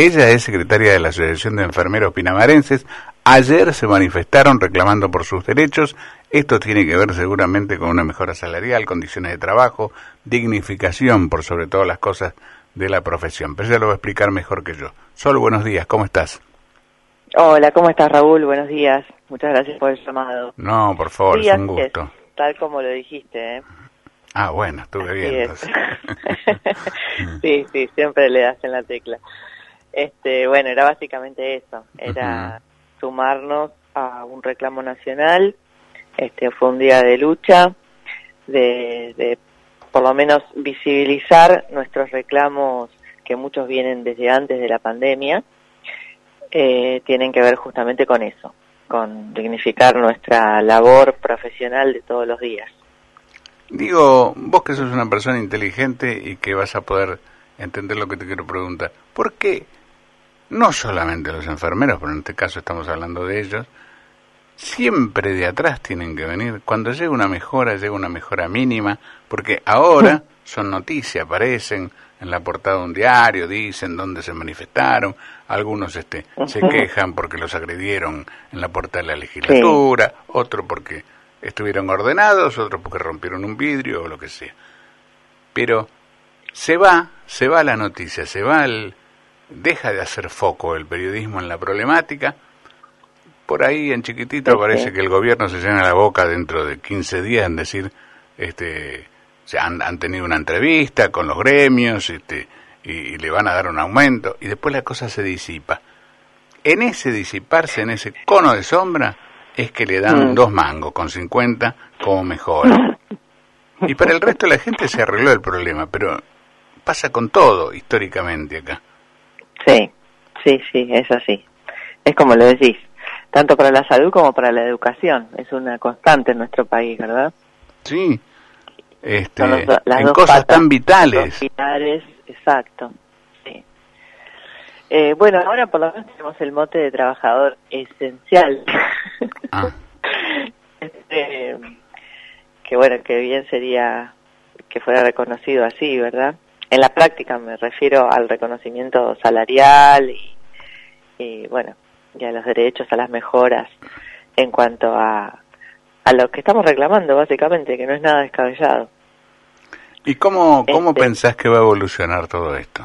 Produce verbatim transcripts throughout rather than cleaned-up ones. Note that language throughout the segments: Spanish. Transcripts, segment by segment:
Ella es secretaria de la Asociación de Enfermeros Pinamarenses. Ayer se manifestaron reclamando por sus derechos. Esto tiene que ver seguramente con una mejora salarial, condiciones de trabajo, dignificación por sobre todas las cosas de la profesión. Pero ella lo va a explicar mejor que yo. Sol, buenos días, ¿cómo estás? Hola, ¿cómo estás, Raúl? Buenos días. Muchas gracias por el llamado. No, por favor, sí, es un gusto. Es, tal como lo dijiste, ¿eh? Ah, bueno, estuve bien. sí, sí, siempre le das en la tecla. Este, bueno, era básicamente eso, era uh-huh. sumarnos a un reclamo nacional. Este, fue un día de lucha, de, de por lo menos visibilizar nuestros reclamos que muchos vienen desde antes de la pandemia. Eh, tienen que ver justamente con eso, con dignificar nuestra labor profesional de todos los días. Digo, vos que sos una persona inteligente y que vas a poder entender lo que te quiero preguntar, ¿por qué no solamente los enfermeros, pero en este caso estamos hablando de ellos, siempre de atrás tienen que venir? Cuando llega una mejora, llega una mejora mínima, porque ahora son noticias, aparecen en la portada de un diario, dicen dónde se manifestaron, algunos este se quejan porque los agredieron en la puerta de la legislatura, sí. Otro porque estuvieron ordenados, otros porque rompieron un vidrio o lo que sea. Pero se va, se va la noticia, se va el, deja de hacer foco el periodismo en la problemática. Por ahí en chiquitito okay. Parece que el gobierno se llena la boca dentro de quince días en decir, este, han, han tenido una entrevista con los gremios, este, y, y le van a dar un aumento, y después la cosa se disipa. En ese disiparse, en ese cono de sombra, es que le dan mm. dos mangos con cincuenta como mejora. Y para el resto de la gente se arregló el problema, pero pasa con todo históricamente acá. Sí, sí, sí, es así. Es como lo decís, tanto para la salud como para la educación. Es una constante en nuestro país, ¿verdad? Sí, este, los, las en dos cosas patas, tan vitales. Los pilares, exacto. Sí. Eh, bueno, ahora por lo menos tenemos el mote de trabajador esencial. Ah. Este, que bueno, que bien sería que fuera reconocido así, ¿verdad? En la práctica me refiero al reconocimiento salarial y, y bueno, y a los derechos, a las mejoras en cuanto a, a lo que estamos reclamando, básicamente, que no es nada descabellado. ¿Y cómo, cómo este, pensás que va a evolucionar todo esto?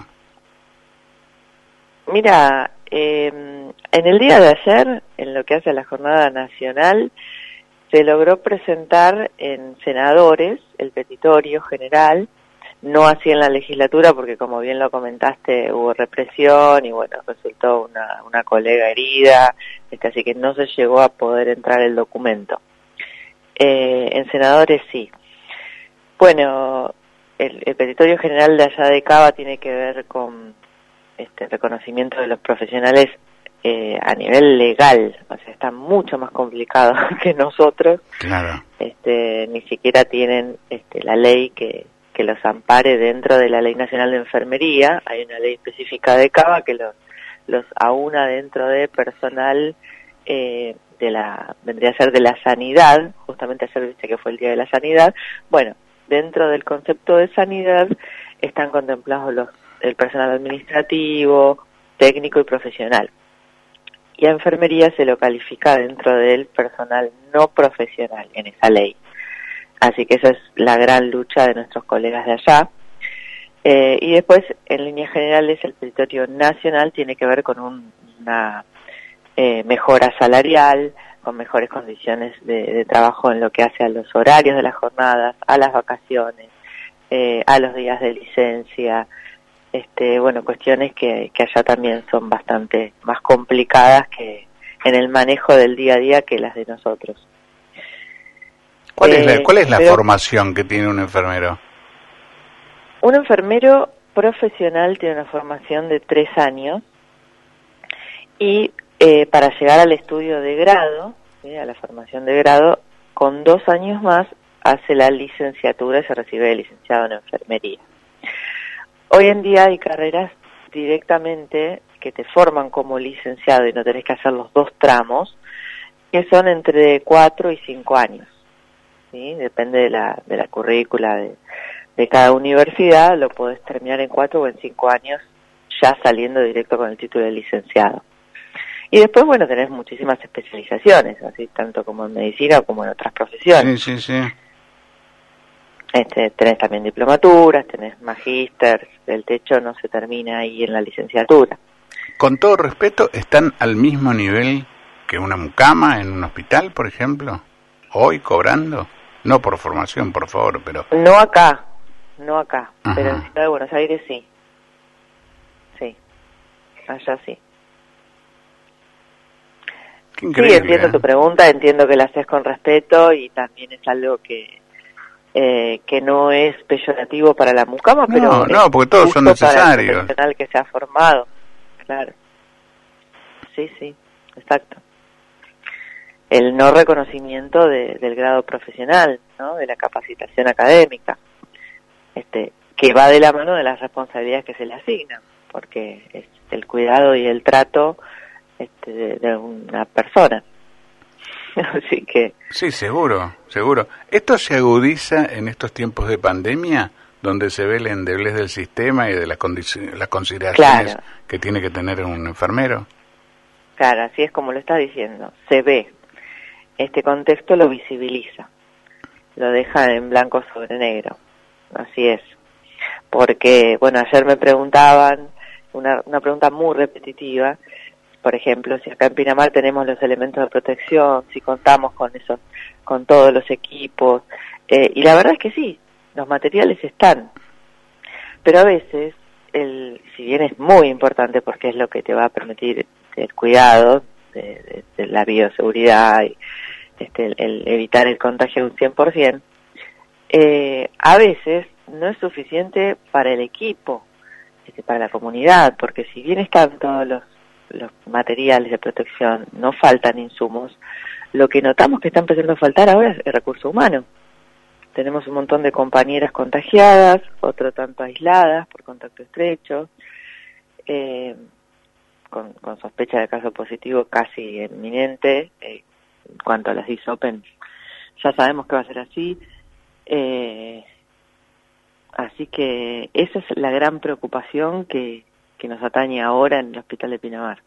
Mira, eh, en el día de ayer, en lo que hace a la jornada nacional, se logró presentar en senadores el petitorio general, no así en la legislatura, porque como bien lo comentaste, hubo represión y bueno, resultó una, una colega herida, este, así que no se llegó a poder entrar el documento. Eh, en senadores sí. Bueno, el, el petitorio general de allá de Cava tiene que ver con este reconocimiento de los profesionales eh, a nivel legal, o sea, está mucho más complicado que nosotros. Claro. Este, ni siquiera tienen este, la ley que que los ampare dentro de la Ley Nacional de Enfermería. Hay una ley específica de Cava que los, los aúna dentro de personal eh, de la, vendría a ser de la sanidad, justamente ayer viste que fue el Día de la Sanidad. Bueno, dentro del concepto de sanidad están contemplados los, el personal administrativo, técnico y profesional. Y a enfermería se lo califica dentro del personal no profesional en esa ley. Así que esa es la gran lucha de nuestros colegas de allá. Eh, y después, en líneas generales, el petitorio nacional tiene que ver con un, una eh, mejora salarial, con mejores condiciones de, de trabajo en lo que hace a los horarios de las jornadas, a las vacaciones, eh, a los días de licencia, este, bueno, cuestiones que, que allá también son bastante más complicadas que en el manejo del día a día que las de nosotros. ¿Cuál es la, cuál es la pero, formación que tiene un enfermero? Un enfermero profesional tiene una formación de tres años y eh, para llegar al estudio de grado, ¿sí? A la formación de grado, con dos años más hace la licenciatura y se recibe de licenciado en enfermería. Hoy en día hay carreras directamente que te forman como licenciado y no tenés que hacer los dos tramos, que son entre cuatro y cinco años. ¿Sí? Depende de la, de la currícula de, de cada universidad, lo podés terminar en cuatro o en cinco años ya saliendo directo con el título de licenciado. Y después, bueno, tenés muchísimas especializaciones, así tanto como en medicina como en otras profesiones. Sí, sí, sí. Este, tenés también diplomaturas, tenés magíster, el techo no se termina ahí en la licenciatura. Con todo respeto, ¿están al mismo nivel que una mucama en un hospital, por ejemplo? ¿Hoy cobrando? No por formación, por favor, pero... No acá, no acá, Ajá. pero en Ciudad de Buenos Aires sí. Sí, allá sí. Qué increíble, Sí, entiendo ¿eh? tu pregunta, entiendo que la haces con respeto y también es algo que eh, que no es peyorativo para la mucama, No, pero no, es porque todos son justo para el necesarios. profesional que se ha formado. Claro. Sí, sí, exacto. El no reconocimiento de, del grado profesional, ¿no? De la capacitación académica, este, que va de la mano de las responsabilidades que se le asignan, porque es el cuidado y el trato este, de, de una persona. Así que... Sí, seguro, seguro. ¿Esto se agudiza en estos tiempos de pandemia, donde se ve la endeblez del sistema y de las, condici- las consideraciones Claro. que tiene que tener un enfermero? Claro, así es como lo está diciendo. Se ve. Este contexto lo visibiliza. Lo deja en blanco sobre negro. Así es. Porque, bueno, ayer me preguntaban, una, una pregunta muy repetitiva, por ejemplo, si acá en Pinamar tenemos los elementos de protección, si contamos con esos, con todos los equipos, eh, y la verdad es que sí, los materiales están. Pero a veces, el, si bien es muy importante porque es lo que te va a permitir el cuidado de, de, de la bioseguridad y este, el, el evitar el contagio un cien por ciento, eh, a veces no es suficiente para el equipo, este, para la comunidad, porque si bien están todos los, los materiales de protección, no faltan insumos, lo que notamos que está empezando a faltar ahora es el recurso humano. Tenemos un montón de compañeras contagiadas, otro tanto aisladas por contacto estrecho, eh, con, con sospecha de caso positivo casi inminente. Eh, en cuanto a las disopen, ya sabemos que va a ser así. Eh, así que esa es la gran preocupación que, que nos atañe ahora en el Hospital de Pinamar.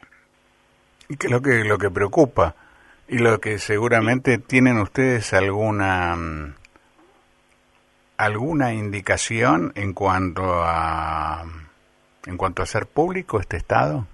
¿Y qué es lo que, lo que preocupa? Y lo que seguramente tienen ustedes alguna... ¿Alguna indicación en cuanto a en cuanto a hacer público este estado?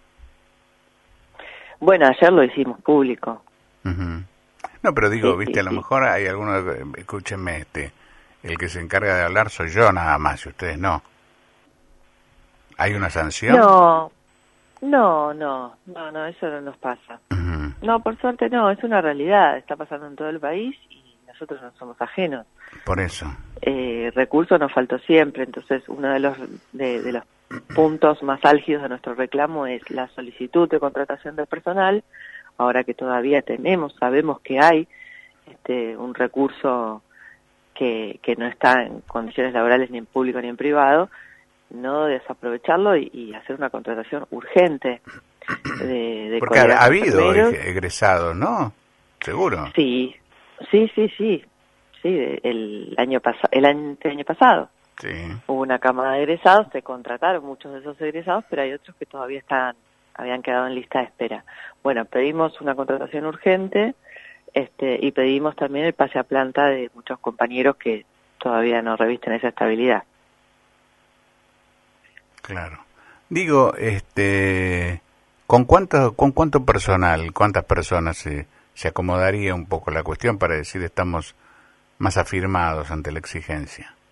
Bueno, ayer lo hicimos público. Uh-huh. No, pero digo, Sí, viste, sí, a lo sí. mejor hay algunos, escúchenme, este, el que se encarga de hablar soy yo nada más y ustedes no. ¿Hay una sanción? No, no, no, no, no, eso no nos pasa. Uh-huh. No, por suerte no, es una realidad, está pasando en todo el país y nosotros no somos ajenos. Por eso. Eh, recursos nos faltó siempre, entonces uno de los de, de los puntos más álgidos de nuestro reclamo es la solicitud de contratación de personal, ahora que todavía tenemos, sabemos que hay este, un recurso que, que no está en condiciones laborales ni en público ni en privado, no desaprovecharlo y, y hacer una contratación urgente de, de Porque ha, colegas ha habido enfermeros. egresados, ¿no? Seguro. Sí, sí, sí, sí. Sí, el año pasado, el año, el año pasado Sí. hubo una cámara de egresados, se contrataron muchos de esos egresados, pero hay otros que todavía están, habían quedado en lista de espera. Bueno, pedimos una contratación urgente, este, y pedimos también el pase a planta de muchos compañeros que todavía no revisten esa estabilidad. Claro. Digo, este, ¿con cuánto, con cuánto personal, cuántas personas se, se acomodaría un poco la cuestión para decir estamos más afirmados ante la exigencia?